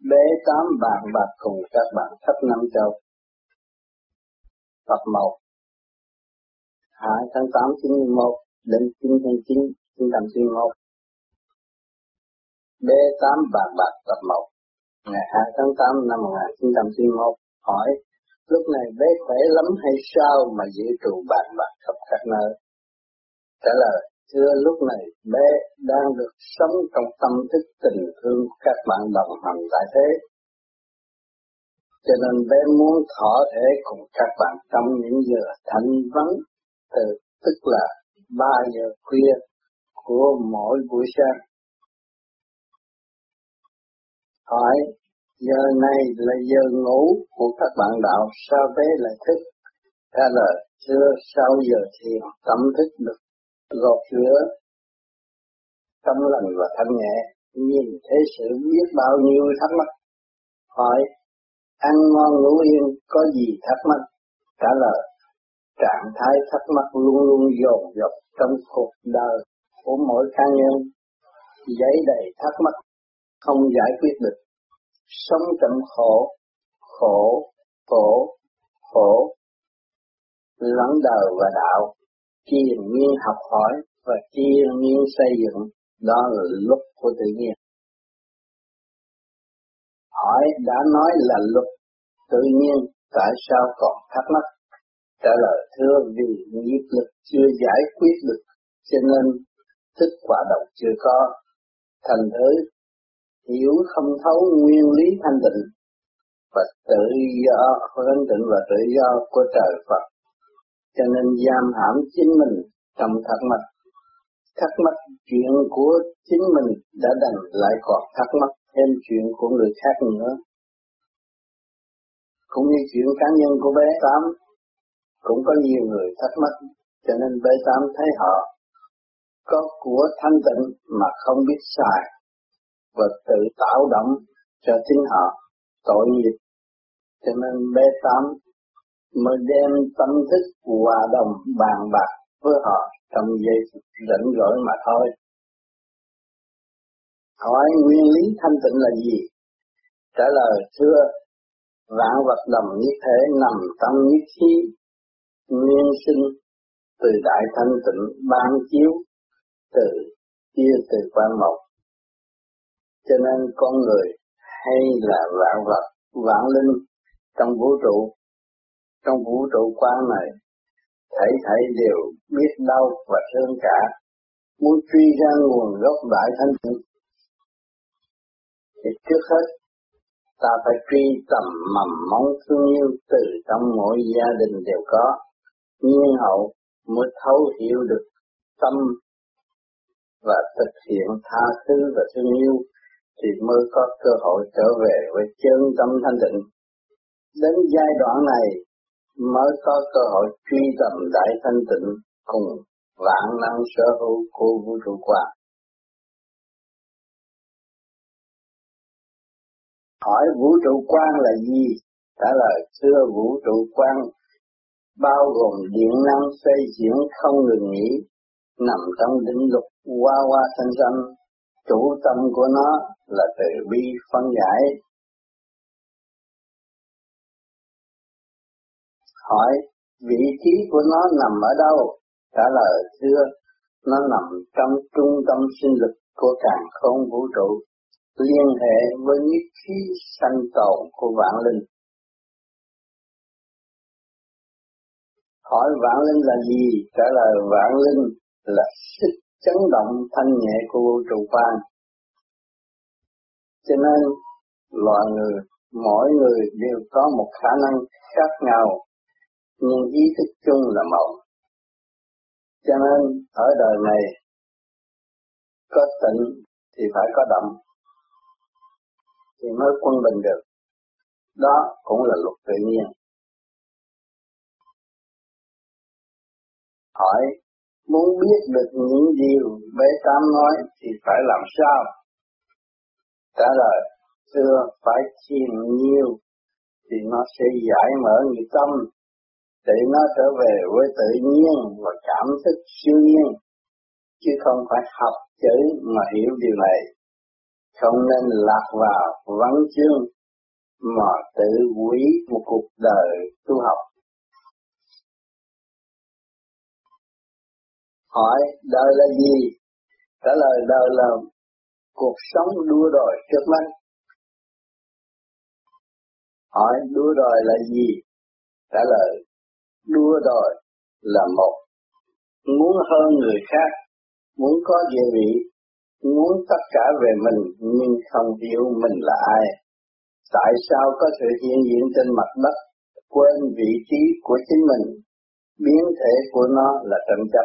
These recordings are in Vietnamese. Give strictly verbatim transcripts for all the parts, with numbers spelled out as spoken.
Bế tám bàn bạc cùng các bạn khắp năm châu. Phật màu hai tháng tám chín mươi mốt đến chín tháng chín chín trăm chín mươi mốt. Bế tám bàn bạc Phật màu ngày hai tháng tám năm một nghìn chín trăm chín mươi mốt. Hỏi, lúc này bé khỏe lắm hay sao mà giữ trụ bàn bạc khắp các nơi? Trả lời, thưa, lúc này bé đang được sống trong tâm thức tình thương các bạn đồng hành tại thế. Cho nên bé muốn thọ thể cùng các bạn trong những giờ thanh vắng, từ tức là ba giờ khuya của mỗi buổi sáng. Hỏi, giờ này là giờ ngủ của các bạn đạo, sao bé lại thức? Trả lời, thưa, sau giờ thiền tâm thức được gột rửa trong lành và thanh nhẹ, nhìn thấy sự biết bao nhiêu thắc mắc. Hỏi, ăn ngon ngủ yên có gì thắc mắc? Trả lời, trạng thái thắc mắc luôn luôn dồn dập trong cuộc đời của mỗi cá nhân, giấy đầy thắc mắc không giải quyết được, sống trong khổ, khổ, khổ, khổ, lẫn đời và đạo, kiên nhiên học hỏi và kiên nhiên xây dựng, đó là luật của tự nhiên. Hỏi, đã nói là luật tự nhiên, tại sao còn thắc mắc? Trả lời, thưa, vì nghiệp lực chưa giải quyết được, cho nên thức quả động chưa có. Thành thử hiểu không thấu nguyên lý thanh tịnh và tự do, thanh tịnh và tự do của trời Phật, cho nên giam hãm chính mình trong thắc mắc. Thắc mắc chuyện của chính mình đã đành lại còn thắc mắc thêm chuyện của người khác nữa. Cũng như chuyện cá nhân của bé Tám, cũng có nhiều người thắc mắc, cho nên bé Tám thấy họ có của thanh tịnh mà không biết xài và tự tạo động cho chính họ tội nghiệp. Cho nên bé Tám mới đem tâm thức hòa đồng bàn bạc với họ trong giây phút rảnh rỗi mà thôi. Hỏi nguyên lý thanh tịnh là gì? Trả lời, thưa, vạn vật đồng nhất thể nằm trong nhất khí, nguyên sinh từ đại thanh tịnh ban chiếu từ chia từ quan một. Cho nên con người hay là vạn vật, vạn linh trong vũ trụ, trong vũ trụ quan này, thảy thảy đều biết đau và thương cả, muốn truy ra nguồn gốc đại thanh tịnh. Thì trước hết ta phải truy tầm mầm móng thương yêu từ trong mỗi gia đình đều có, nhiên hậu mới thấu hiểu được tâm và thực hiện tha thứ và thương yêu, thì mới có cơ hội trở về với chân tâm thanh tịnh. Đến giai đoạn này mới có cơ hội truy tầm đại thanh tịnh cùng vạn năng sở hữu của vũ trụ quan. Hỏi vũ trụ quan là gì? Trả lời, thưa, vũ trụ quan bao gồm điện năng xoay chuyển không ngừng nghỉ, nằm trong định luật hoa hoa xanh xanh. Chủ tâm của nó là từ bi phân giải. Hỏi vị trí của nó nằm ở đâu? Trả lời, thưa, nó nằm trong trung tâm sinh lực của càn khôn vũ trụ, liên hệ với nhất khí sanh tồn của vạn linh. Hỏi vạn linh là gì? Trả lời, vạn linh là sức chấn động thanh nhẹ của vũ trụ quan. Cho nên loài người, mỗi người đều có một khả năng khác nhau, nhưng ý thức chung là một. Cho nên ở đời này có tịnh thì phải có động, thì mới quân bình được. Đó cũng là luật tự nhiên. Hỏi muốn biết được những điều bé Tám nói thì phải làm sao? Trả lời, thưa, phải thiền nhiều thì nó sẽ giải mở nghiệp tâm, để nó trở về với tự nhiên và cảm thức siêu nhiên, chứ không phải học chữ mà hiểu điều này. không nên lạc vào văn chương mà tự hủy một cuộc đời tu học. Hỏi đời là gì? Trả lời đời là cuộc sống đua đòi trước mắt. Hỏi đua đòi là gì? Trả lời đua đòi là một, muốn hơn người khác, muốn có địa vị, muốn tất cả về mình nhưng không hiểu mình là ai. Tại sao có sự hiện diện trên mặt đất, quên vị trí của chính mình, biến thể của nó là tranh chấp.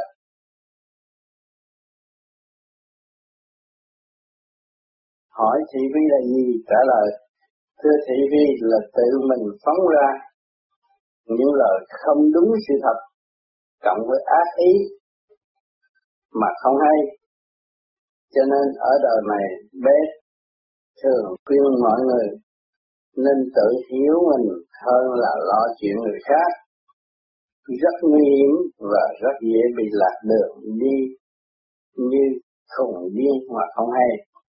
Hỏi thị phi là gì? Trả lời thưa thị phi là tự mình phóng ra những lời không đúng sự thật, cộng với ác ý mà không hay. Cho nên ở đời này bé thường khuyên mọi người nên tự hiểu mình hơn là lo chuyện người khác. Rất nguy hiểm và rất dễ bị lạc đường đi như khùng điên mà không hay.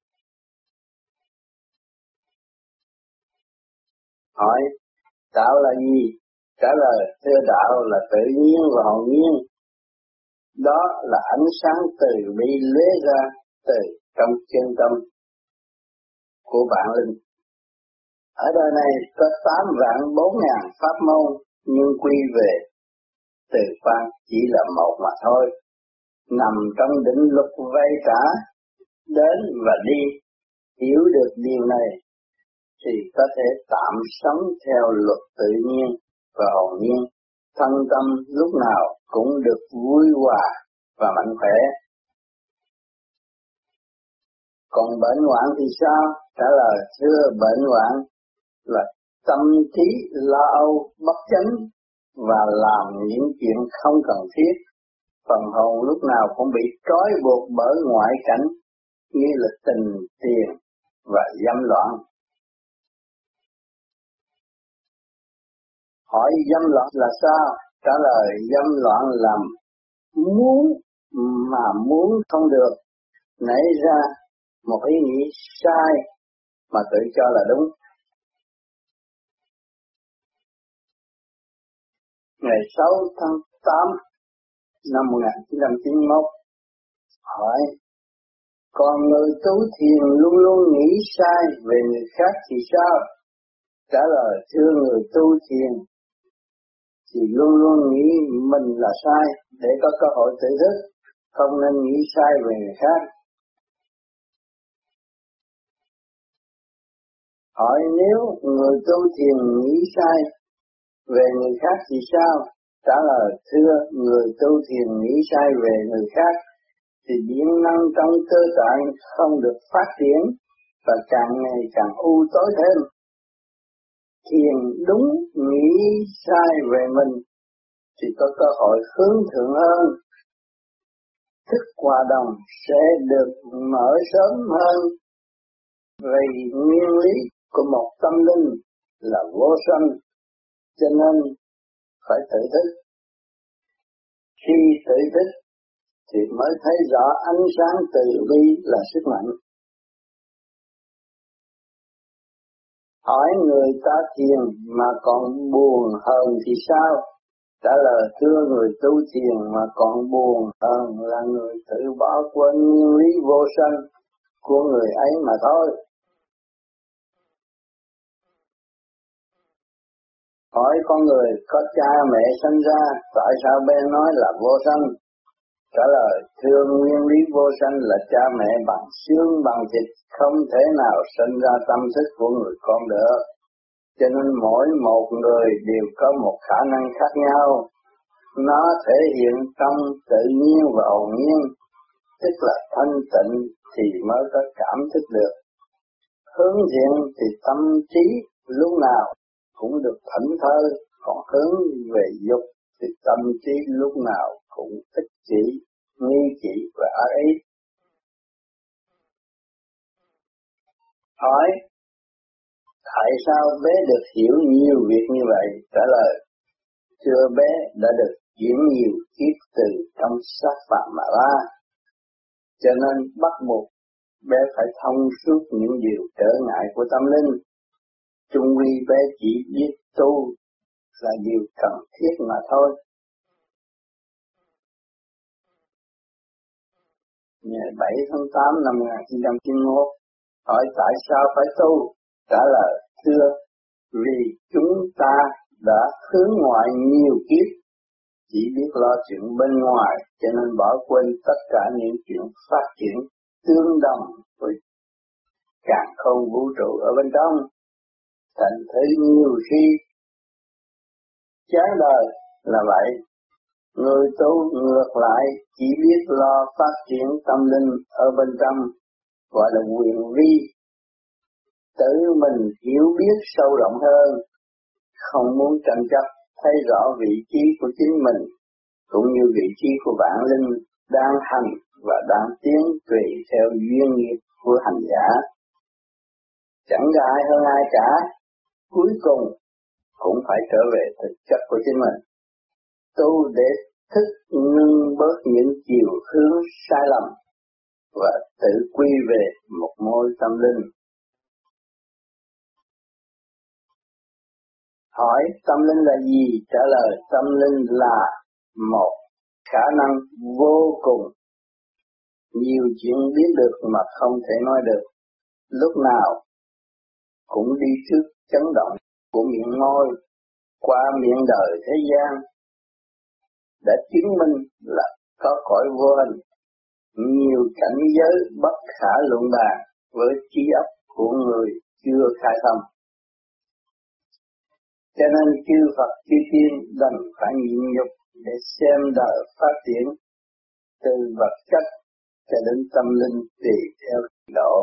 Hỏi đạo là gì? Trả lời thưa đạo là tự nhiên và hồn nhiên. Đó là ánh sáng từ bi lóe ra từ trong chân tâm của bạn linh. Ở đời này có tám vạn bốn ngàn pháp môn, nhưng quy về từ quan chỉ là một mà thôi. Nằm trong định luật vay trả, đến và đi, hiểu được điều này thì có thể tạm sống theo luật tự nhiên và hồn nhiên. Thân tâm lúc nào cũng được vui hòa và mạnh khỏe. Còn bệnh hoạn thì sao? Trả lời thưa bệnh hoạn là tâm trí lo âu bất chánh và làm những chuyện không cần thiết. Phần hồn lúc nào cũng bị trói buộc bởi ngoại cảnh như là tình, tiền và dâm loạn. Hỏi dâm loạn là sao? Trả lời dâm loạn là muốn mà muốn không được, nảy ra một ý nghĩ sai mà tự cho là đúng. Ngày sáu tháng tám năm một nghìn chín trăm chín mươi mốt, hỏi còn người tu thiền luôn luôn nghĩ sai về người khác thì sao? Trả lời thưa người tu thiền thì luôn luôn nghĩ mình là sai để có cơ hội tự thức, không nên nghĩ sai về người khác. Hỏi nếu người tu thiền nghĩ sai về người khác thì sao? Trả lời thưa người tu thiền nghĩ sai về người khác thì điện năng trong cơ tạng không được phát triển và càng ngày càng u tối thêm. Thiền đúng nghĩ sai về mình thì có cơ hội hướng thượng hơn, thức hòa đồng sẽ được mở sớm hơn. Vì nguyên lý của một tâm linh là vô sanh, cho nên phải tự thức. Khi tự thức thì mới thấy rõ ánh sáng từ bi là sức mạnh. Hỏi người ta thiền mà còn buồn hờn thì sao? Trả lời thưa người tu thiền mà còn buồn hờn là người tự bỏ quên nguyên lý vô sanh của người ấy mà thôi. Hỏi con người có cha mẹ sinh ra, tại sao bên nói là vô sanh? Trả lời thưa nguyên lý vô sanh là cha mẹ bằng xương bằng thịt, không thể nào sinh ra tâm thức của người con được. Cho nên mỗi một người đều có một khả năng khác nhau. Nó thể hiện trong tự nhiên và hồn nhiên, tức là thanh tịnh thì mới có cảm thức được. Hướng thiện thì tâm trí lúc nào cũng được thảnh thơi, còn hướng về dục thì tâm trí lúc nào cũng ích kỷ, nghi kỷ và ác ý. Hỏi tại sao bé được hiểu nhiều việc như vậy? Trả lời thưa bé đã được chuyển nhiều kiếp từ trong xác phạm mà ra, cho nên bắt buộc bé phải thông suốt những điều trở ngại của tâm linh. Chung quy bé chỉ biết tu là điều cần thiết mà thôi. Ngày bảy tháng tám năm một nghìn chín trăm chín mươi mốt, hỏi tại sao phải tu? Trả lời, thưa, vì chúng ta đã hướng ngoại nhiều kiếp, chỉ biết lo chuyện bên ngoài, cho nên bỏ quên tất cả những chuyện phát triển tương đồng với càn khôn vũ trụ ở bên trong. Thành thử nhiều khi chán đời là vậy. Người tu ngược lại chỉ biết lo phát triển tâm linh ở bên trong, gọi là quyền vi. Tự mình hiểu biết sâu rộng hơn, không muốn tranh chấp, thấy rõ vị trí của chính mình, cũng như vị trí của bản linh đang hành và đang tiến tùy theo duyên nghiệp của hành giả. Chẳng có ai hơn ai cả, cuối cùng cũng phải trở về thực chất của chính mình. Tu để thức ngưng bớt những chiều hướng sai lầm và tự quy về một môi tâm linh. Hỏi tâm linh là gì? Trả lời tâm linh là một khả năng vô cùng, nhiều chuyện biết được mà không thể nói được, lúc nào cũng đi trước chấn động của miệng ngôi, qua miệng đời thế gian, đã chứng minh là có cõi vô hình, nhiều cảnh giới bất khả luận bàn với trí óc của người chưa khai thông. Cho nên chư Phật chư Tiên đành phải nhịn nhục để xem đời phát triển từ vật chất cho đến tâm linh tùy theo trình độ.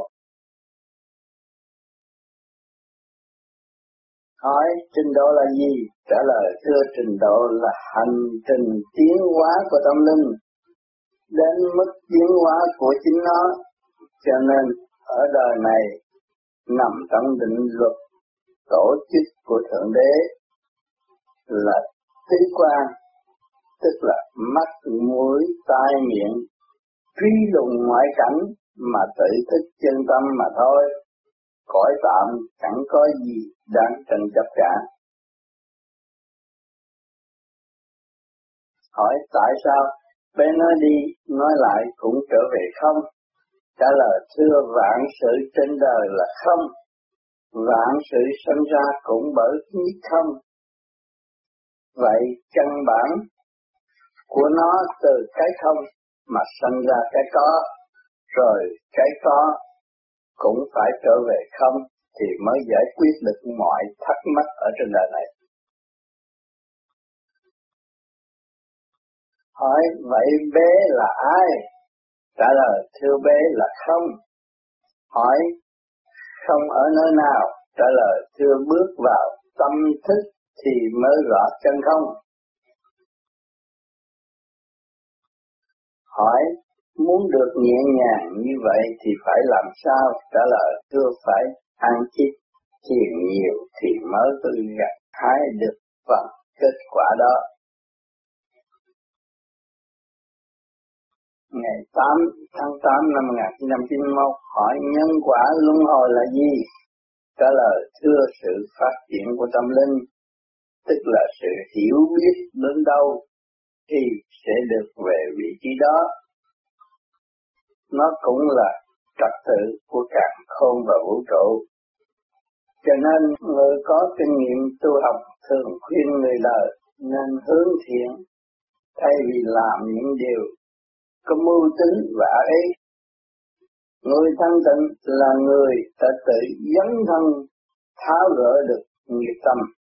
Hỏi trình độ là gì? Trả lời thưa trình độ là hành trình tiến hóa của tâm linh đến mức tiến hóa của chính nó. Cho nên ở đời này nằm trong định luật tổ chức của Thượng Đế là tứ quan, tức là mắt, mũi, tai, miệng, truy lùng ngoại cảnh mà tự thức chân tâm mà thôi. Cõi tạm chẳng có gì đáng tranh chấp cả. Hỏi tại sao? Bé nói đi, nói lại cũng trở về không. Trả lời thưa vạn sự trên đời là không. Vạn sự sinh ra cũng bởi nhất không. Vậy căn bản của nó từ cái không mà sinh ra cái có, rồi cái có cũng phải trở về không thì mới giải quyết được mọi thắc mắc ở trên đời này. Hỏi vậy bé là ai? Trả lời thưa bé là không. Hỏi không ở nơi nào? Trả lời thưa bước vào tâm thức thì mới rõ chân không. Hỏi muốn được nhẹ nhàng như vậy thì phải làm sao? Trả lời thưa phải ăn chích thiền nhiều thì mới tự gặt hái được phần kết quả đó. Ngày tám tháng tám năm một nghìn chín trăm chín mươi mốt, hỏi nhân quả luân hồi là gì? Trả lời thưa sự phát triển của tâm linh, tức là sự hiểu biết đến đâu thì sẽ được về vị trí đó. Nó cũng là trật tự của càn khôn và vũ trụ. Cho nên người có kinh nghiệm tu học thường khuyên người đời nên hướng thiện thay vì làm những điều có mưu tính và ác ý. Người thanh tịnh là người đã tự dấn thân tháo gỡ được nghiệp tâm.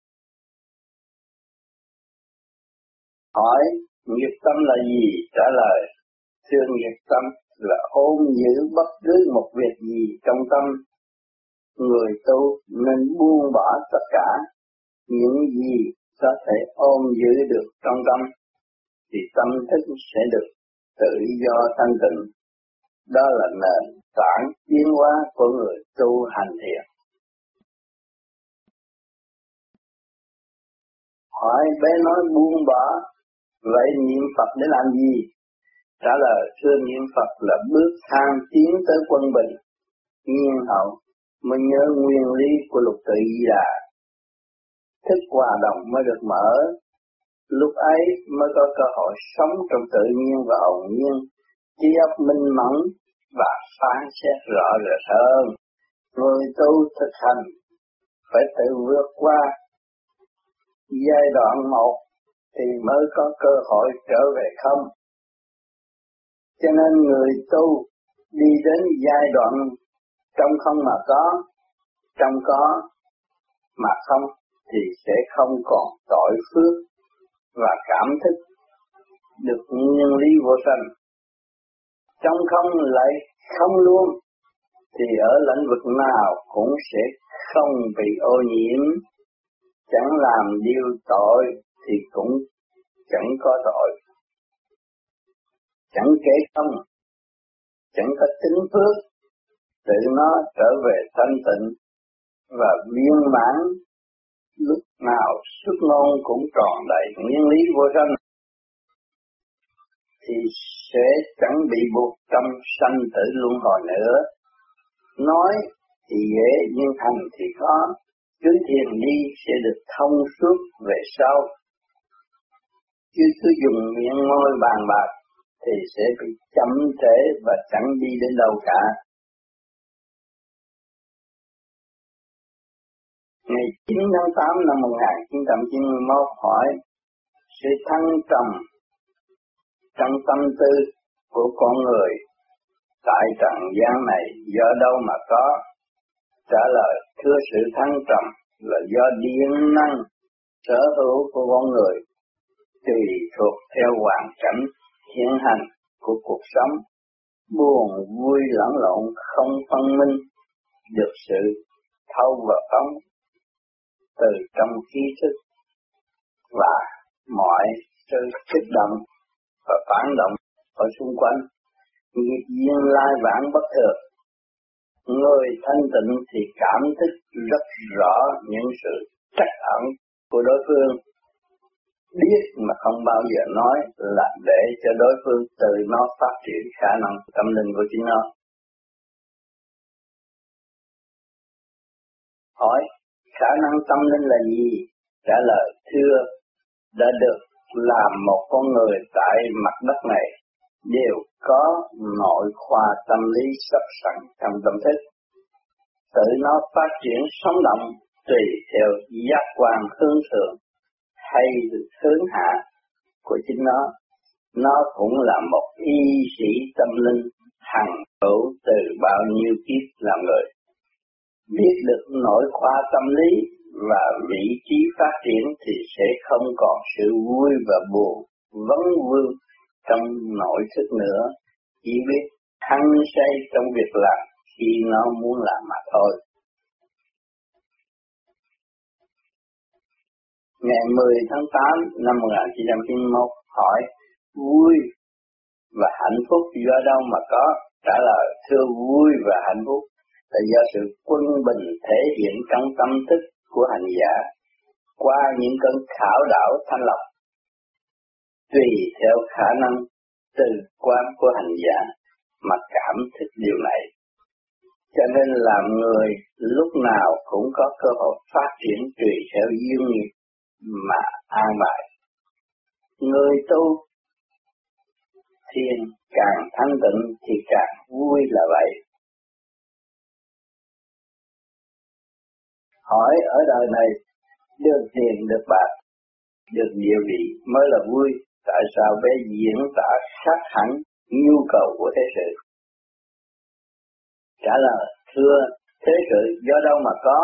Hỏi nghiệp tâm là gì? Trả lời thưa nghiệp tâm là ôm giữ bất cứ một việc gì trong tâm. Người tu nên buông bỏ tất cả những gì có thể ôm giữ được trong tâm thì tâm thức sẽ được tự do thanh tịnh. Đó là nền tảng tiến hóa của người tu hành thiền. Hỏi bé nói buông bỏ, vậy niệm Phật để làm gì? Trả lời thưa niệm Phật là bước thang tiến tới quân bình, nhiên hậu mới nhớ nguyên lý của lục tự Di Đà. Thức hòa đồng mới được mở, lúc ấy mới có cơ hội sống trong tự nhiên và hồn nhiên, trí óc minh mẫn và phán xét rõ rệt hơn. Người tu thực hành phải tự vượt qua giai đoạn một thì mới có cơ hội trở về không. Cho nên người tu đi đến giai đoạn trong không mà có, trong có mà không thì sẽ không còn tội phước và cảm thức được nguyên lý vô sanh. Trong không lại không luôn thì ở lĩnh vực nào cũng sẽ không bị ô nhiễm, chẳng làm điều tội thì cũng chẳng có tội, chẳng kể không, chẳng có tính phước, tự nó trở về thanh tịnh và viên mãn, lúc nào xuất ngôn cũng tròn đầy nguyên lý vô sanh, thì sẽ chẳng bị buộc trong sanh tử luân hồi nữa. Nói thì dễ nhưng hành thì khó, cứ thiền đi sẽ được thông suốt về sau, chứ cứ dùng miệng môi bàn bạc thì sẽ bị chậm trễ và chẳng đi đến đâu cả. Ngày chín tháng tám năm một nghìn chín trăm chín mươi mốt hỏi sự thăng trầm trong tâm tư của con người tại trần gian này do đâu mà có? Trả lời thưa sự thăng trầm là do điển năng sở hữu của con người tùy thuộc theo hoàn cảnh hiện hành của cuộc sống, buồn vui lẫn lộn không phân minh được sự thâu và phóng từ trong khí thức và mọi sự kích động và phản động ở xung quanh. Nghiệp duyên lai vãng bất thường. Người thanh tịnh thì cảm thức rất rõ những sự trắc ẩn của đối phương, biết mà không bao giờ nói là để cho đối phương tự nó phát triển khả năng tâm linh của chính nó. Hỏi khả năng tâm linh là gì? Trả lời thưa đã được làm một con người tại mặt đất này đều có nội khoa tâm lý sắp sẵn trong tâm thức. Tự nó phát triển sống động tùy theo giác quan hướng thượng hay hướng hạ của chính nó. Nó cũng là một y sĩ tâm linh hằng hữu từ bao nhiêu kiếp làm người. Biết được nội khoa tâm lý và vị trí phát triển thì sẽ không còn sự vui và buồn vấn vương trong nội thức nữa, chỉ biết hăng say trong việc làm khi nó muốn làm mà thôi. Ngày mười tháng tám năm một nghìn chín trăm chín mươi mốt hỏi vui và hạnh phúc do đâu mà có? Trả lời thưa vui và hạnh phúc là do sự quân bình thể hiện trong tâm thức của hành giả qua những cơn khảo đảo thanh lọc tùy theo khả năng từ quan của hành giả mà cảm thức điều này. Cho nên làm người lúc nào cũng có cơ hội phát triển tùy theo duyên nghiệp mà an bài. Người tu thiền càng thanh tịnh thì càng vui là vậy. Hỏi ở đời này được tiền được bạc, được địa vị mới là vui, tại sao bé diễn tả khác hẳn nhu cầu của thế sự? Trả lời thưa thế sự do đâu mà có?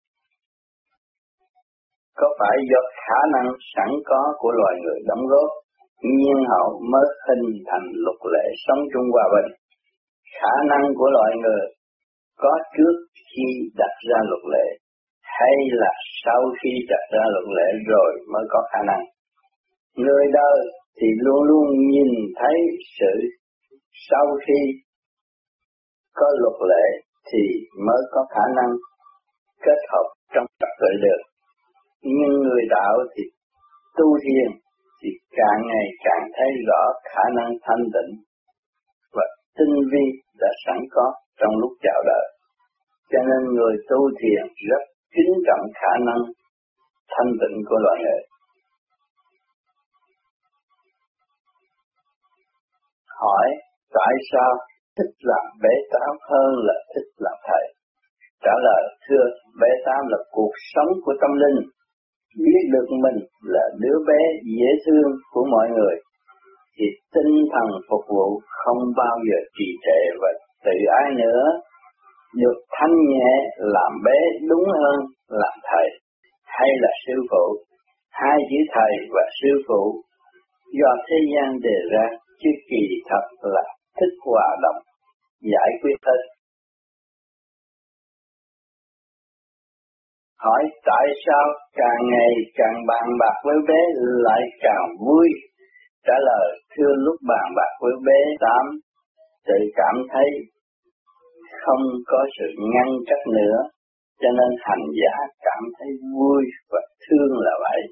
Có phải do khả năng sẵn có của loài người đóng góp, nhiên hậu mới hình thành luật lệ sống chung hòa bình. Khả năng của loài người có trước khi đặt ra luật lệ, hay là sau khi đặt ra luật lệ rồi mới có khả năng? Người đời thì luôn luôn nhìn thấy sự sau khi có luật lệ thì mới có khả năng kết hợp trong trật tự được. Nhưng người đạo thì tu thiền thì càng ngày càng thấy rõ khả năng thanh tịnh tinh vi đã sẵn có trong lúc chào đời. Cho nên người tu thiền rất kính trọng khả năng thanh tịnh của loài người. Hỏi tại sao thích làm bế táo hơn là thích làm thầy? Trả lời thưa, bế táo là cuộc sống của tâm linh, biết được mình là đứa bé dễ thương của mọi người, thì tinh thần phục vụ không bao giờ trì trệ và tự ái nữa. Được thanh nhẹ làm bé đúng hơn làm thầy hay là sư phụ. Hai chữ thầy và sư phụ do thế gian đề ra, chứ kỳ thật là thích hòa đồng, giải quyết hết. Hỏi tại sao càng ngày càng bàn bạc với bé lại càng vui? Trả lời thưa, lúc bàn bạc với bé Tám, tự cảm thấy không có sự ngăn cách nữa, cho nên hành giả cảm thấy vui và thương là vậy.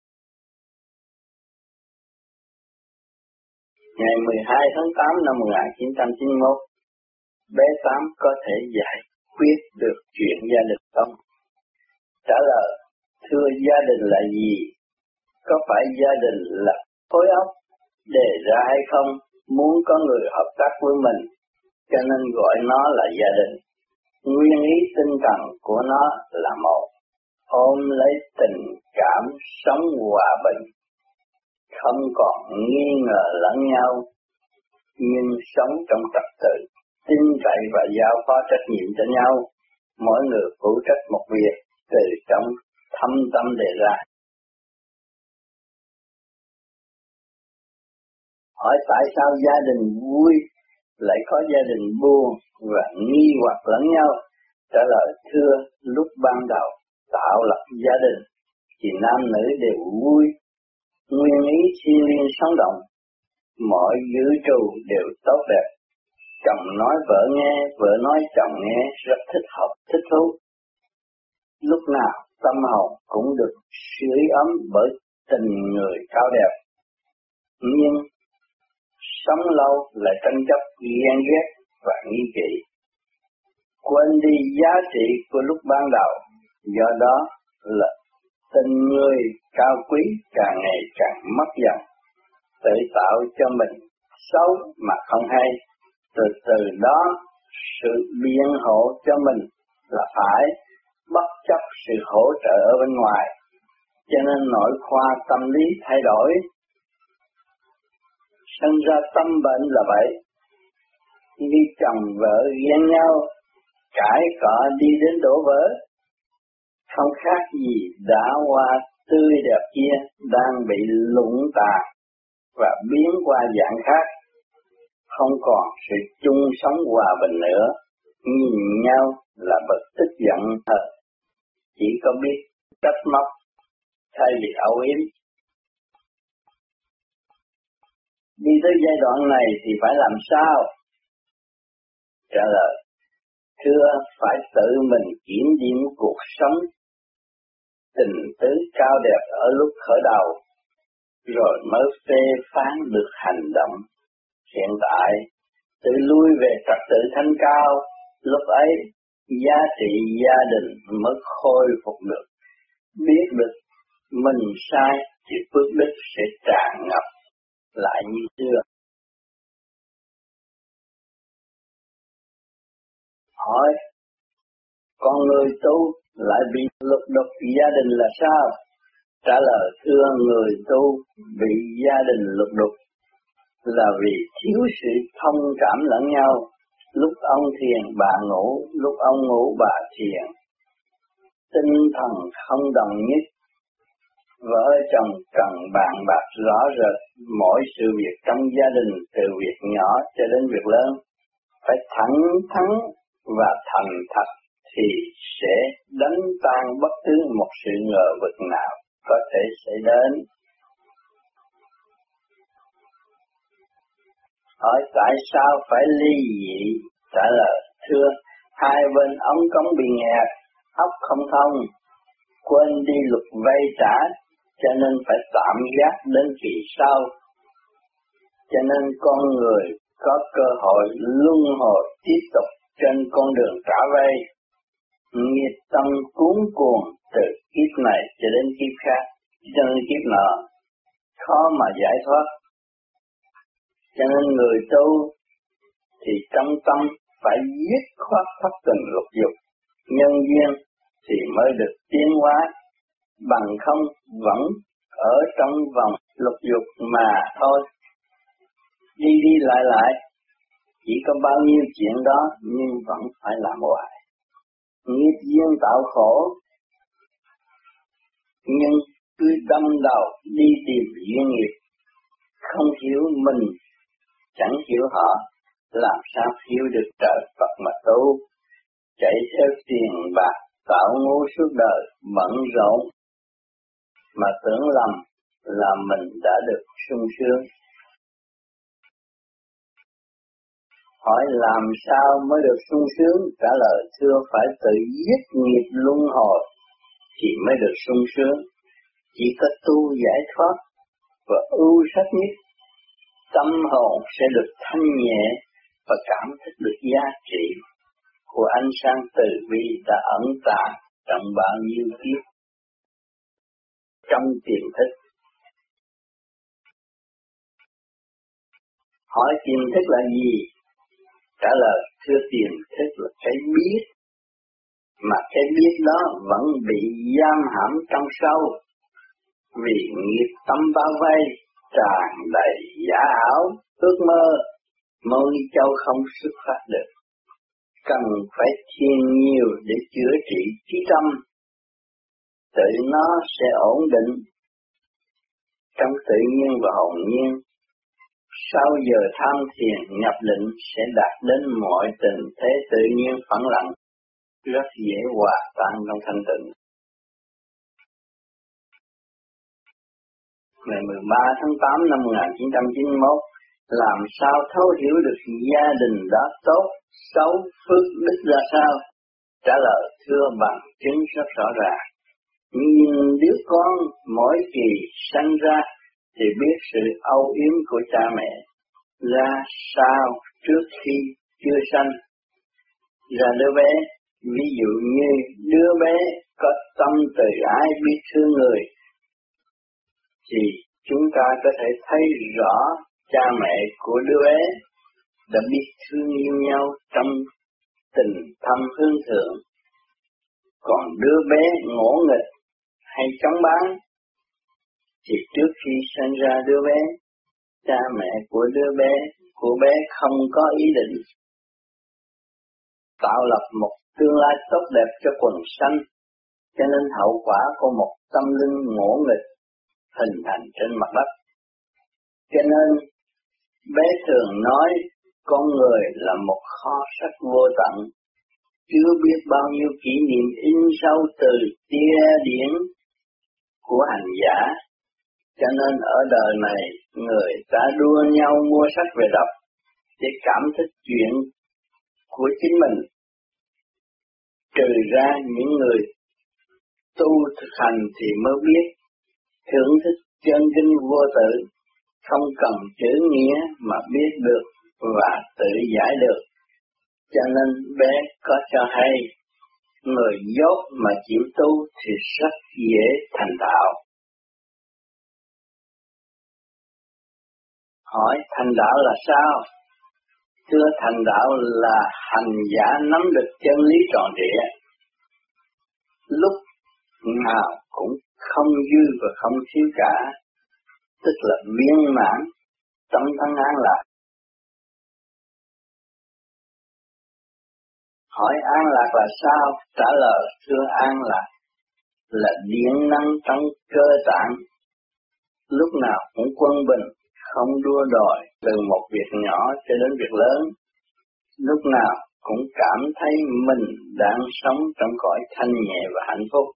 Ngày mười hai tháng tám năm một nghìn chín trăm chín mươi mốt, bé Tám có thể giải quyết được chuyện gia đình không? Trả lời, thưa, gia đình là gì? Có phải gia đình là khối óc đề ra hay không? Muốn có người hợp tác với mình, cho nên gọi nó là gia đình. Nguyên ý tinh thần của nó là một, ôm lấy tình cảm sống hòa bình, không còn nghi ngờ lẫn nhau, nhưng sống trong trật tự, tin cậy và giao phó trách nhiệm cho nhau. Mỗi người phụ trách một việc từ trong thâm tâm đề ra. Hỏi tại sao gia đình vui lại có gia đình buồn và nghi hoặc lẫn nhau? Trả lời thưa, lúc ban đầu tạo lập gia đình thì nam nữ đều vui, nguyên ý thiên liêng sống động, mọi vũ trụ đều tốt đẹp. Chồng nói vợ nghe, vợ nói chồng nghe, rất thích hợp, thích thú. Lúc nào tâm hồn cũng được sưởi ấm bởi tình người cao đẹp. Nhưng sống lâu lại tranh chấp, ghen ghét và nghi kỵ, quên đi giá trị của lúc ban đầu. Do đó là tình người cao quý càng ngày càng mất dần, tự tạo cho mình xấu mà không hay. Từ từ đó sự biện hộ cho mình là phải bất chấp sự hỗ trợ ở bên ngoài, cho nên nội khoa tâm lý thay đổi, sinh ra tâm bệnh là vậy. Khi chồng vợ ghen nhau, cãi cọ đi đến đổ vỡ, không khác gì đã hoa tươi đẹp kia đang bị lũng tàn và biến qua dạng khác, không còn sự chung sống hòa bình nữa. Nhìn nhau là bực tức giận hờn, chỉ có biết trách móc thay vì âu yếm. Đi tới giai đoạn này thì phải làm sao? Trả lời, thưa, phải tự mình kiểm điểm cuộc sống tình tứ cao đẹp ở lúc khởi đầu, rồi mới phê phán được hành động. Hiện tại, tự lui về trật tự thanh cao, lúc ấy giá trị gia đình mới khôi phục được. Biết được mình sai thì phước đức sẽ tràn ngập lại như xưa. Hỏi, con người tu lại bị lục đục gia đình là sao? Trả lời, thưa, người tu bị gia đình lục đục là vì thiếu sự thông cảm lẫn nhau. Lúc ông thiền bà ngủ, lúc ông ngủ bà thiền. Tinh thần không đồng nhất. Vợ chồng cần bàn bạc rõ rệt mỗi sự việc trong gia đình, từ việc nhỏ cho đến việc lớn. Phải thẳng thắn và thành thật thì sẽ đánh tan bất cứ một sự ngờ vực nào có thể xảy đến. Hỏi tại sao phải ly dị? Trả lời, thưa, hai bên ống cống bị nghẹt, óc không thông, quên đi luật vay trả, cho nên phải tạm gác đến kỳ sau. Cho nên con người có cơ hội luân hồi tiếp tục trên con đường trả vay. Nghiệp tâm cuốn cuồng từ kiếp này cho đến kiếp khác, cho đến kiếp nọ, khó mà giải thoát. Cho nên người tu thì trong tâm phải dứt khoát thất tình lục dục, nhân duyên thì mới được tiến hóa, bằng không vẫn ở trong vòng lục dục mà thôi. Đi đi lại lại, chỉ có bao nhiêu chuyện đó nhưng vẫn phải làm hoài. Nghiệp duyên tạo khổ, nhưng cứ đâm đầu đi tìm duyên nghiệp, không hiểu mình, chẳng hiểu họ, làm sao hiểu được trời Phật mà tu. Chạy theo tiền bạc, tạo ngu suốt đời, bận rộn, mà tưởng lầm là mình đã được sung sướng. Hỏi làm sao mới được sung sướng? Trả lời thưa phải tự giết nghiệp luân hồi thì mới được sung sướng. Chỉ có tu giải thoát và ưu sắc nhất, tâm hồn sẽ được thanh nhẹ và cảm thức được giá trị của ánh sáng từ bi đã ẩn tàng trong bao nhiêu kiếp trong tiềm thức. Hỏi tiềm thức là gì? Trả lời thưa tiềm thức là cái biết, mà cái biết đó vẫn bị giam hãm trong sâu, vì nghiệp tâm bao vây tràn đầy giả ảo, ước mơ, mong châu không xuất phát được. Cần phải thiền nhiều để chữa trị trí tâm, tự nó sẽ ổn định trong tự nhiên và hồn nhiên. Sau giờ tham thiền nhập định sẽ đạt đến mọi tình thế tự nhiên phẳng lặng, rất dễ hòa tan trong thanh tịnh. Ngày mười ba tháng tám năm một nghìn chín trăm chín mươi mốt, làm sao thấu hiểu được gia đình đó tốt, xấu, phước đức ra sao? Trả lời thưa bằng chứng rất rõ ràng. Nhìn đứa con mỗi kỳ sanh ra thì biết sự âu yếm của cha mẹ ra sao trước khi chưa sanh. Ra đứa bé, ví dụ như đứa bé có tâm từ ái biết thương người, thì chúng ta có thể thấy rõ cha mẹ của đứa bé đã biết thương yêu nhau trong tình thâm hương thượng. Còn đứa bé ngỗ nghịch hay chống bán thì trước khi sinh ra đứa bé, cha mẹ của đứa bé, của bé không có ý định tạo lập một tương lai tốt đẹp cho quần sanh, cho nên hậu quả của một tâm linh ngỗ nghịch hình thành trên mặt đất. Cho nên bé thường nói con người là một kho sách vô tận, chưa biết bao nhiêu kỷ niệm in sâu từ tia điển của hành giả. Cho nên ở đời này người ta đua nhau mua sách về đọc để cảm thức chuyện của chính mình. Trừ ra những người tu thực hành thì mới biết thưởng thức chân kinh vô tự, không cần chữ nghĩa mà biết được và tự giải được. Cho nên bé có cho hay, người dốt mà chịu tu thì rất dễ thành đạo. Hỏi thành đạo là sao? Thưa thành đạo là hành giả nắm được chân lý trọn trịa, lúc nào cũng không dư và không thiếu cả, tức là viên mãn, tâm thân an lạc. Hỏi an lạc là sao? Trả lời thưa an lạc là điện năng trong cơ tạng, lúc nào cũng quân bình, không đua đòi từ một việc nhỏ cho đến việc lớn, lúc nào cũng cảm thấy mình đang sống trong cõi thanh nhẹ và hạnh phúc.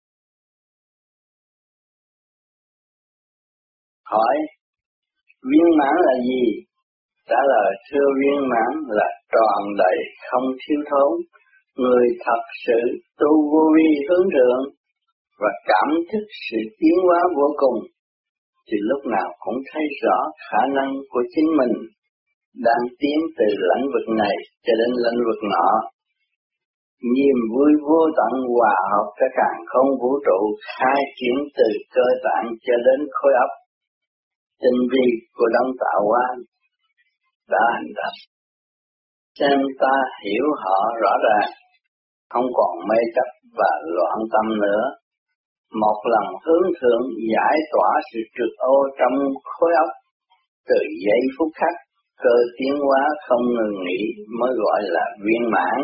Hỏi viên mãn là gì? Trả lời thưa viên mãn là tròn đầy không thiếu thốn, người thật sự tu vô vi hướng thượng và cảm thức sự tiến hóa vô cùng, thì lúc nào cũng thấy rõ khả năng của chính mình đang tiến từ lãnh vực này cho đến lãnh vực nọ. Niềm vui vô tận hòa hợp cả càn không vũ trụ khai triển từ cơ tạng cho đến khối óc. Tinh vi của đấng tạo hóa đã hành động. Xem ta hiểu họ rõ ràng, không còn mê chấp và loạn tâm nữa. Một lần hướng thượng giải tỏa sự trượt ô trong khối óc, từ giây phút khắc, cơ tiến hóa không ngừng nghỉ mới gọi là viên mãn.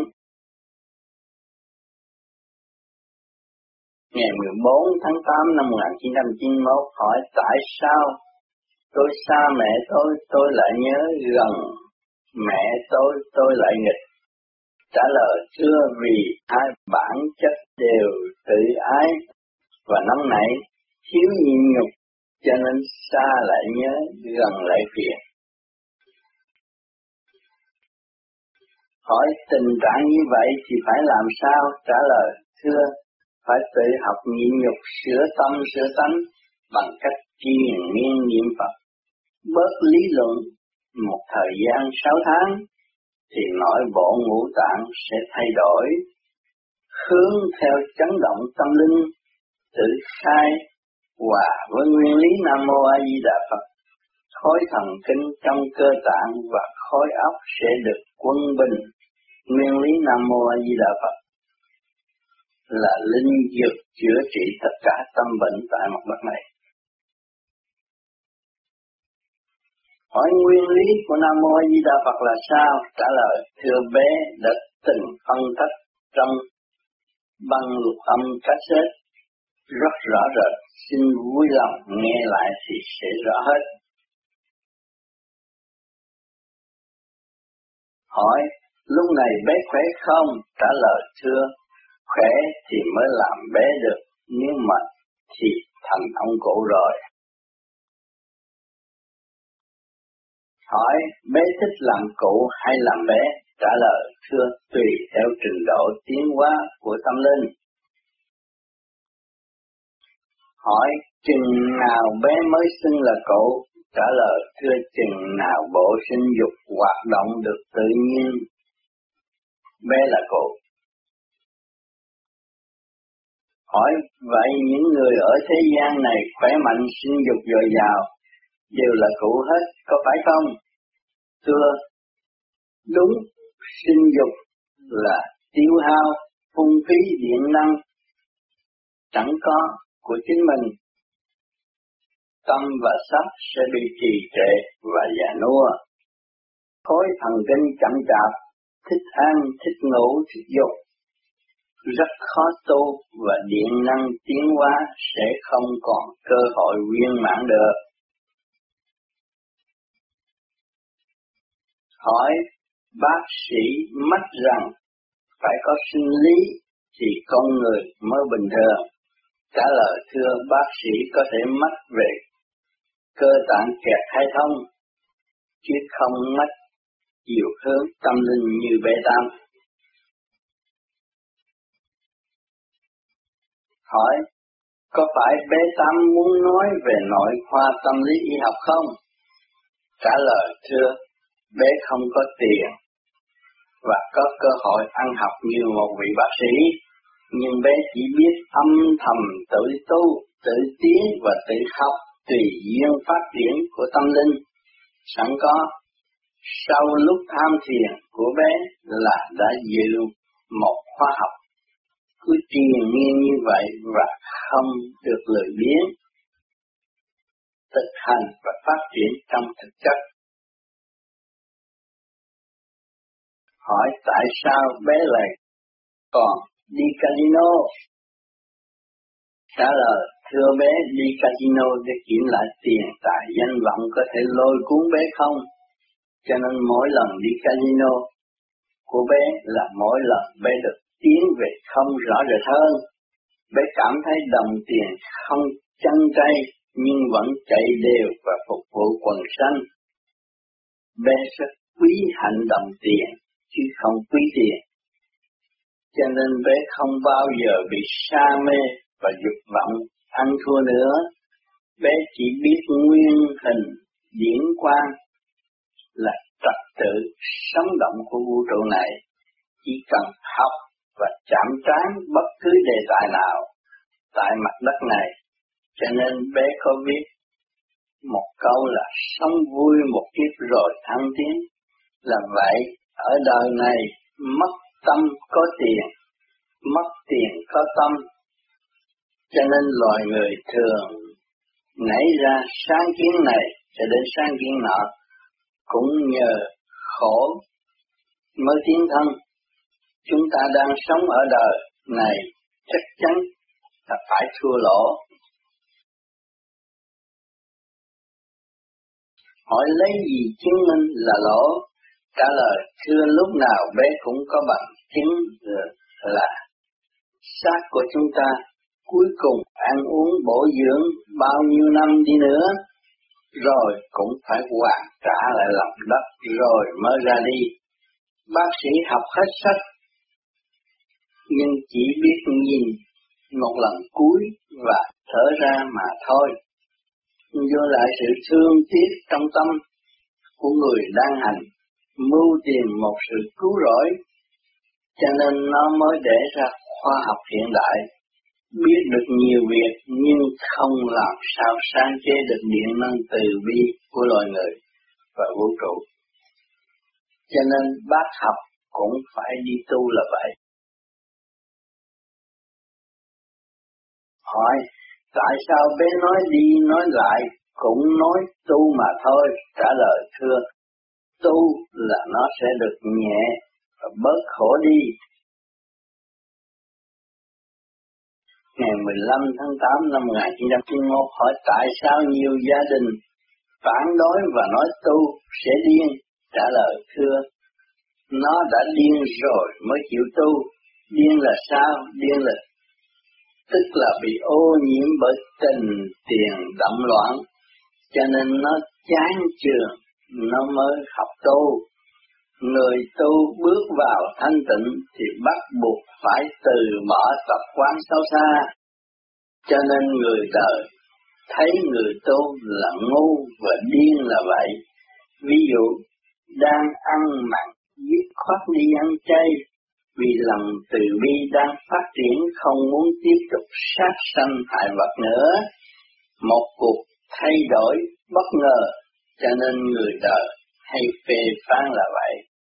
Ngày mười bốn tháng tám năm một nghìn chín trăm chín mươi mốt hỏi tại sao tôi xa mẹ tôi, tôi lại nhớ gần mẹ tôi, tôi lại nghịch. Trả lời chưa, vì hai bản chất đều tự ái và nóng nảy, thiếu nhịn nhục, cho nên xa lại nhớ, gần lại phiền. Hỏi tình trạng như vậy thì phải làm sao? Trả lời thưa, phải tự học nhịn nhục, sửa tâm sửa tánh bằng cách triền miên niệm Phật. Bớt lý luận một thời gian sáu tháng thì nội bộ ngũ tạng sẽ thay đổi, hướng theo chấn động tâm linh, tự khai hòa với nguyên lý Nam Mô A Di Đà Phật. Khối thần kinh trong cơ tạng và khối óc sẽ được quân bình. Nguyên lý Nam Mô A Di Đà Phật là linh dược chữa trị tất cả tâm bệnh tại mặt đất này. Hỏi nguyên lý của Nam Mô A Di Đà Phật là sao? Trả lời thưa bé đã từng phân tích trong băng lục âm cassette rất rõ rệt, xin vui lòng nghe lại thì sẽ rõ hết. Hỏi lúc này bé khỏe không? Trả lời thưa khỏe thì mới làm bé được, nếu mà thì thành ông cụ rồi. Hỏi bé thích làm cụ hay làm bé? Trả lời thưa tùy theo trình độ tiến hóa của tâm linh. Hỏi chừng nào bé mới xưng là cụ? Trả lời thưa chừng nào bộ sinh dục hoạt động được tự nhiên, bé là cụ. Hỏi vậy những người ở thế gian này khỏe mạnh sinh dục dồi dào đều là cụ hết, có phải không? Thưa đúng, sinh dục là tiêu hao, phung phí điện năng chẳng có của chính mình. Tâm và sắc sẽ bị trì trệ và già nua. Khối thần kinh chậm chạp, thích ăn, thích ngủ, thích dục, rất khó tu và điện năng tiến hóa sẽ không còn cơ hội viên mãn được. Hỏi bác sĩ mách rằng phải có sinh lý thì con người mới bình thường. Trả lời thưa bác sĩ có thể mách về cơ tạng kẹt hay không, chứ không mách chiều hướng tâm linh như bê tam. Hỏi có phải bê tam muốn nói về nội khoa tâm lý y học không? Trả lời thưa bé không có tiền và có cơ hội ăn học như một vị bác sĩ, nhưng bé chỉ biết âm thầm tự tu, tự tiến và tự học tùy duyên phát triển của tâm linh sẵn có. Sau lúc tham thiền của bé là đã dự một khóa học, cứ triền miên như vậy và không được lười biếng, thực hành và phát triển trong thực chất. Hỏi tại sao bé lại còn đi casino? Trả lời thưa bé đi casino để kiếm lại tiền tài danh vọng có thể lôi cuốn bé không? Cho nên mỗi lần đi casino của bé là mỗi lần bé được tiến về không rõ rệt hơn. Bé cảm thấy đồng tiền không chân tay nhưng vẫn chạy đều và phục vụ quần sanh. Bé rất quý hạnh đồng tiền chứ không quý tiền. Cho nên bé không bao giờ bị sa mê và dục vọng ăn thua nữa. Bé chỉ biết nguyên hình điển quang là trật tự sống động của vũ trụ này, chỉ cần học và chạm trán bất cứ đề tài nào tại mặt đất này. Cho nên bé có viết một câu là sống vui một kiếp rồi thăng tiến. Là vậy, ở đời này mất tâm có tiền, mất tiền có tâm. Cho nên loài người thường nảy ra sáng kiến này cho đến sáng kiến nọ, cũng nhờ khổ mới tiến thân. Chúng ta đang sống ở đời này chắc chắn là phải thua lỗ. Hỏi lấy gì chứng minh là lỗ? Trả lời thưa lúc nào bé cũng có bằng chứng là xác của chúng ta cuối cùng ăn uống bổ dưỡng bao nhiêu năm đi nữa, rồi cũng phải hoàn trả lại lòng đất rồi mới ra đi. Bác sĩ học hết sách, nhưng chỉ biết nhìn một lần cuối và thở ra mà thôi. Do lại sự thương tiếc trong tâm của người đang hành, mưu tìm một sự cứu rỗi, cho nên nó mới để ra khoa học hiện đại, biết được nhiều việc nhưng không làm sao sáng chế được điện năng từ bi của loài người và vũ trụ. Cho nên bác học cũng phải đi tu là vậy. Hỏi, tại sao bé nói đi nói lại cũng nói tu mà thôi? Trả lời thưa, tu là nó sẽ được nhẹ và bớt khổ đi. Ngày mười lăm tháng tám năm một nghìn chín trăm chín mươi mốt hỏi tại sao nhiều gia đình phản đối và nói tu sẽ điên? Trả lời thưa, nó đã điên rồi mới chịu tu. Điên là sao? Điên là tức là bị ô nhiễm bởi tình tiền động loạn, cho nên nó chán chường, nó mới học tu. Người tu bước vào thanh tịnh thì bắt buộc phải từ bỏ tập quán xấu xa. Cho nên người đời thấy người tu là ngu và điên là vậy. Ví dụ, đang ăn mặn, dứt khoát đi ăn chay, vì lòng từ bi đang phát triển không muốn tiếp tục sát sanh hại vật nữa. Một cuộc thay đổi bất ngờ, cho nên người đời hay phê phán là vậy.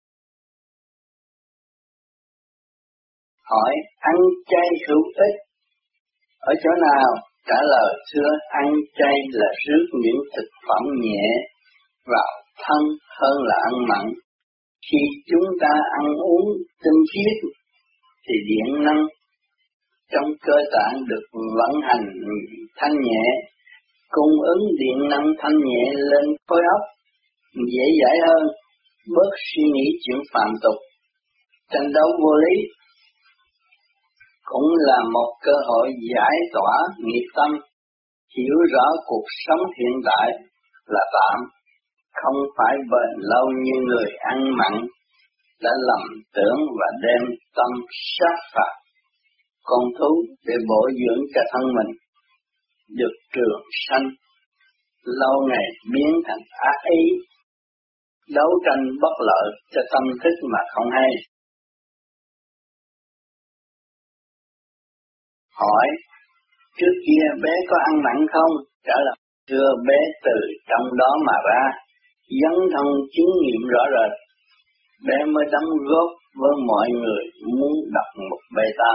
Hỏi ăn chay hữu ích ở chỗ nào? Trả lời thưa, ăn chay là rước những thực phẩm nhẹ vào thân hơn là ăn mặn. Khi chúng ta ăn uống tinh khiết thì điện năng trong cơ tạng được vận hành thanh nhẹ, cung ứng điện năng thanh nhẹ lên khối óc dễ dãi hơn, bớt suy nghĩ chuyện phạm tục, tranh đấu vô lý. Cũng là một cơ hội giải tỏa nghiệp tâm, hiểu rõ cuộc sống hiện tại là tạm, không phải bền lâu như người ăn mặn đã lầm tưởng và đem tâm sát phạt con thú để bổ dưỡng cho thân mình, được trường sanh, lâu ngày biến thành ác ý, đấu tranh bất lợi cho tâm thức mà không hay. Hỏi, trước kia bé có ăn mặn không? Trả lời, thưa bé từ trong đó mà ra, dấn thân chứng nghiệm rõ rệt, bé mới đóng góp với mọi người muốn đọc một bài tam.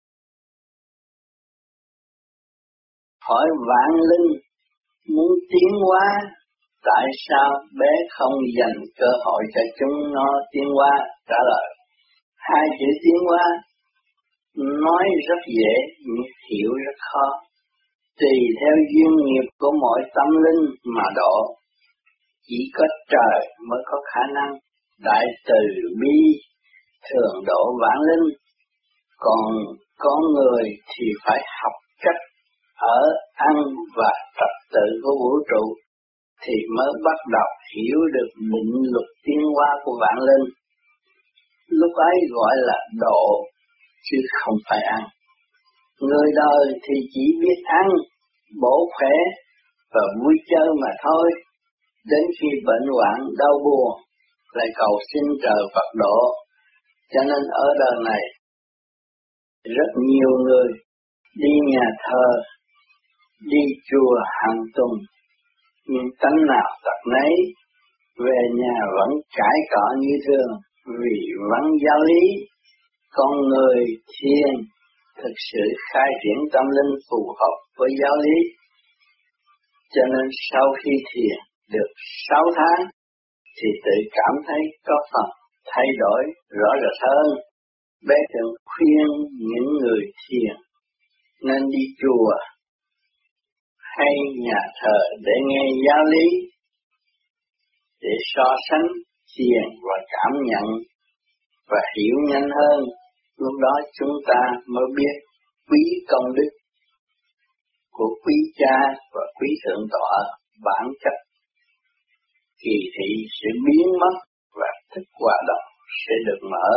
Hỏi vạn linh muốn tiến hóa, tại sao bé không dành cơ hội cho chúng nó tiến hóa? Trả lời, hai chữ tiến hóa nói rất dễ nhưng hiểu rất khó, tùy theo duyên nghiệp của mỗi tâm linh mà độ. Chỉ có trời mới có khả năng đại từ bi thường độ vạn linh, còn con người thì phải học cách ở ăn và trật tự của vũ trụ thì mới bắt đầu hiểu được định luật tiến hóa của vạn linh. Lúc ấy gọi là độ chứ không phải ăn. Người đời thì chỉ biết ăn, bổ khỏe và vui chơi mà thôi. Đến khi bệnh hoạn đau buồn lại cầu xin trời Phật độ. Cho nên ở đời này rất nhiều người đi nhà thờ, đi chùa hàng tuần, nhưng tánh nào tật nấy, về nhà vẫn cãi cọ như thường vì vắng giáo lý. Con người thiền thực sự khai triển tâm linh phù hợp với giáo lý. Cho nên sau khi thiền được sáu tháng thì tự cảm thấy có phần thay đổi rõ rệt hơn. Bé thường khuyên những người thiền nên đi chùa hay nhà thờ để nghe giáo lý, để so sánh thiền và cảm nhận và hiểu nhanh hơn. Lúc đó chúng ta mới biết quý công đức của quý cha và quý thượng tọa bản chất kỳ thị sẽ biến mất và thức hòa đồng sẽ được mở.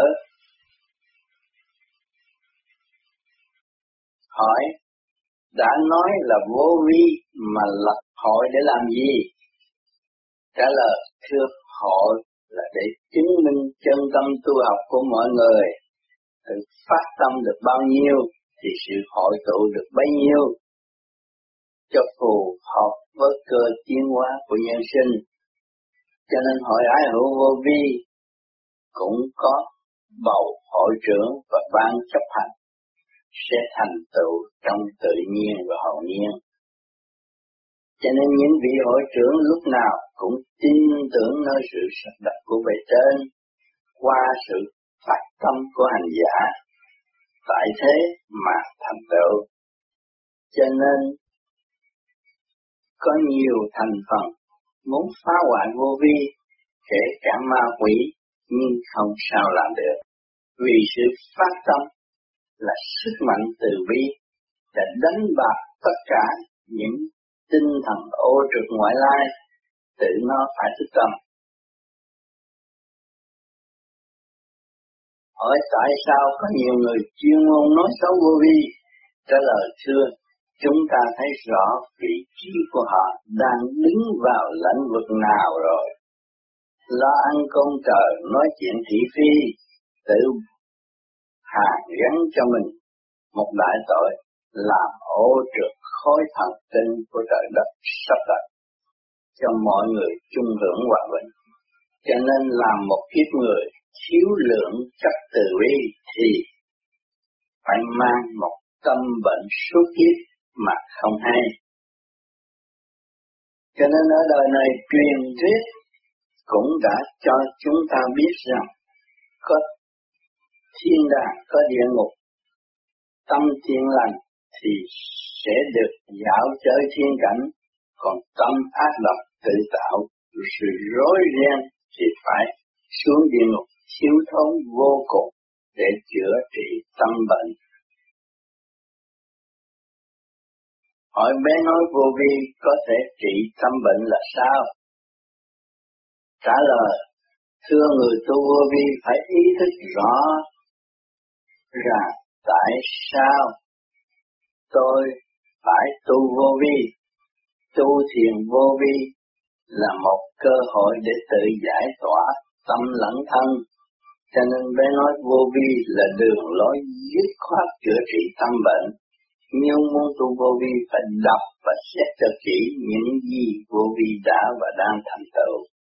Hỏi, đã nói là vô vi mà lập hội để làm gì? Trả lời, thưa, hội là để chứng minh chân tâm tu học của mọi người. Tự phát tâm được bao nhiêu thì sự hội tụ được bấy nhiêu, cho phù hợp với cơ tiến hóa của nhân sinh. Cho nên hội ái hữu vô vi cũng có bầu hội trưởng và ban chấp hành sẽ thành tựu trong tự nhiên và hậu nhiên. Cho nên những vị hội trưởng lúc nào cũng tin tưởng nơi sự sắp đặt của bề trên qua sự phát tâm của hành giả, tại thế mà thành tựu. Cho nên có nhiều thành phần muốn phá hoại vô vi, kể cả ma quỷ, nhưng không sao làm được. Vì sự phát tâm là sức mạnh từ bi đã đánh bạc tất cả những tinh thần ô trượt ngoại lai, tự nó phải thức tâm. Hỏi tại sao có nhiều người chuyên môn nói xấu vô vi? Trả lời, thưa, chúng ta thấy rõ vị trí của họ đang đứng vào lĩnh vực nào rồi. Lo ăn cơm trời, nói chuyện thị phi, tự hàn gắn cho mình một đại tội, làm ô trượt khối thần tinh của trời đất sắp đặt cho mọi người chung hưởng hòa bình. Cho nên làm một kiếp người thiếu lượng chất từ bi thì phải mang một tâm bệnh suốt kiếp mà không hay. Cho nên ở đời này truyền thuyết cũng đã cho chúng ta biết rằng có thiên đàng, có địa ngục. Tâm thiện lành thì sẽ được dạo chơi thiên cảnh, còn tâm ác độc tự tạo sự rối ren thì phải xuống địa ngục thiếu thốn vô cùng để chữa trị tâm bệnh. Hỏi bé nói vô vi có thể trị tâm bệnh là sao? Trả lời, thưa, người tu vô vi phải ý thức rõ rằng tại sao tôi phải tu vô vi. Tu thiền vô vi là một cơ hội để tự giải tỏa tâm lẫn thân. Cho nên bé nói vô vi là đường lối dứt khoát chữa trị tâm bệnh. Nhưng muốn tu vô vi phải đọc và xét cho kỹ những gì vô vi đã và đang thành tựu.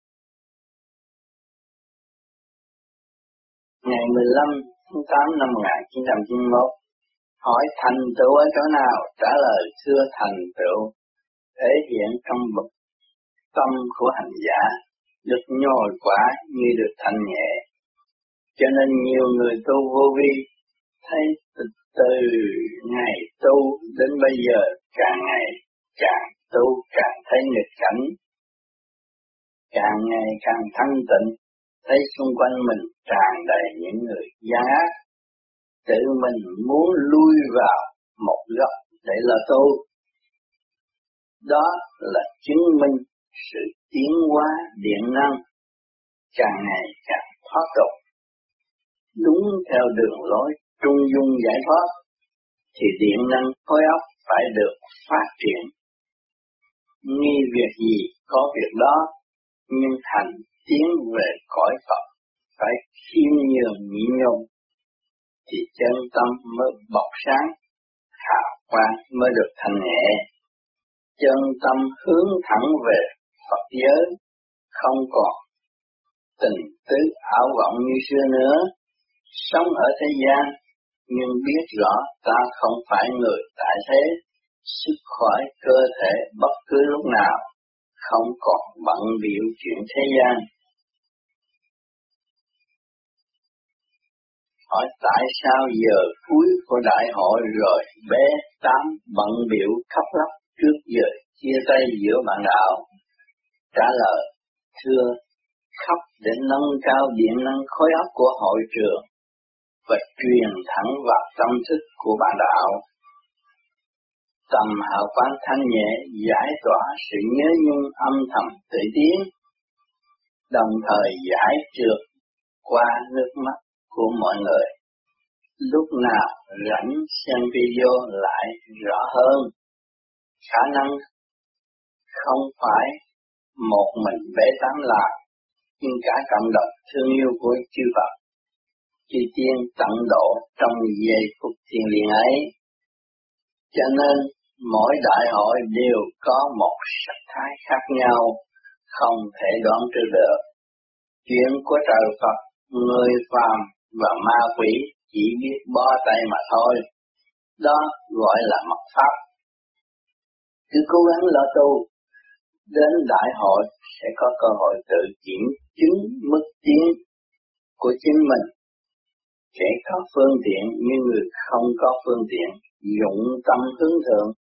Ngày mười lăm tháng tám năm một nghìn chín trăm chín mươi mốt, hỏi thành tựu ở chỗ nào? Trả lời, xưa thành tựu thể hiện trong bậc tâm của hành giả, được nhồi quả như được thanh nhẹ. Cho nên nhiều người tu vô vi thấy từ, từ ngày tu đến bây giờ càng ngày càng tu càng thấy nghịch cảnh, càng ngày càng thanh tịnh, thấy xung quanh mình tràn đầy những người gian ác, tự mình muốn lui vào một góc để là tu. Đó là chứng minh sự tiến hóa điện năng càng ngày càng thoát tục, đúng theo đường lối trung dung giải thoát, thì điện năng khối óc phải được phát triển. Nghi việc gì có việc đó, nhưng thành tiến về cõi Phật phải khiêm nhường nhịn nhục thì chân tâm mới bộc sáng, hào quang mới được thanh nhẹ. Chân tâm hướng thẳng về Phật giới, không còn tình tứ ảo vọng như xưa nữa. Sống ở thế gian nhưng biết rõ ta không phải người tại thế, sức khỏe cơ thể bất cứ lúc nào, không còn bận bịu chuyện thế gian. Hỏi tại sao giờ cuối của đại hội rồi bé tám bận bịu khóc lóc trước giờ chia tay giữa bạn đạo? Trả lời, thưa, khóc để nâng cao điện năng khối óc của hội trường và truyền thẳng vào tâm thức của bạn đạo. Tầm hào quang thanh nhẹ giải tỏa sự nhớ nhung âm thầm tự tiến, đồng thời giải trượt qua nước mắt của mọi người. Lúc nào rảnh xem video lại rõ hơn. Khả năng không phải một mình bé tám làm, nhưng cả cộng đồng thương yêu của chư Phật, chư Tiên tận độ trong giây phút thiêng liêng ấy. Cho nên mỗi đại hội đều có một sắc thái khác nhau, không thể đoán trước được. Chuyện của trời Phật, người phàm và ma quỷ chỉ biết bó tay mà thôi. Đó gọi là mật pháp. Cứ cố gắng lo tu, đến đại hội sẽ có cơ hội tự kiểm chứng mức tiến của chính mình. Kẻ có phương tiện như người không có phương tiện, dụng tâm hướng thượng